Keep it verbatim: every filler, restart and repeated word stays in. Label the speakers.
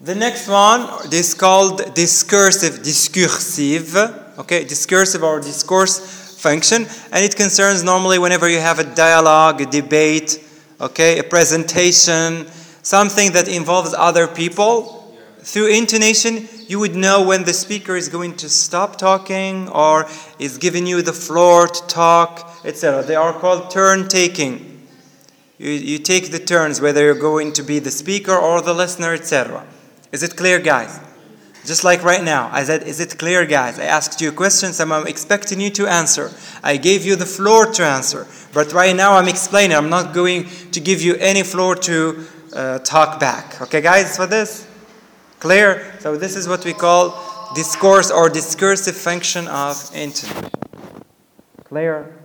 Speaker 1: The next one is called discursive, discursive, okay, discursive or discourse function, and it concerns normally whenever you have a dialogue, a debate, okay, a presentation, something that involves other people. Through intonation, you would know when the speaker is going to stop talking or is giving you the floor to talk, et cetera. They are called turn taking. You, you take the turns, whether you're going to be the speaker or the listener, et cetera. Is it clear, guys? Just like right now, I said, is it clear, guys? I asked you a question, so I'm expecting you to answer. I gave you the floor to answer. But right now, I'm explaining. I'm not going to give you any floor to uh, talk back. Okay, guys, for this? Clear? So this is what we call discourse or discursive function of intonation. Clear?